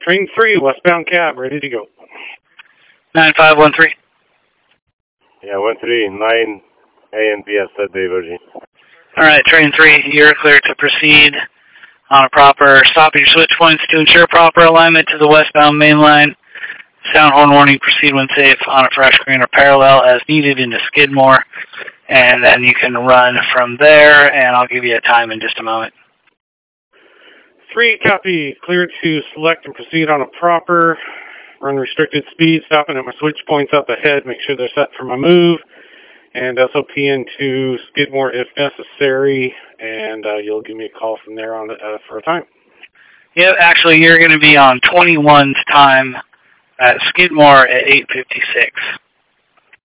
Train 3, westbound cab, ready to go. 9513. Yeah, 139 ANPS said diverging. All right, train 3, you're clear to proceed on a proper stop at your switch points to ensure proper alignment to the westbound main line. Sound horn warning, proceed when safe on a fresh green or parallel as needed into Skidmore. And then you can run from there, and I'll give you a time in just a moment. 3, copy. Clear to select and proceed on a proper run restricted speed, stopping at my switch points up ahead. Make sure they're set for my move. And SOP into Skidmore if necessary. And you'll give me a call from there on for a time. Yeah, actually, you're going to be on 21's time at Skidmore at 8:56.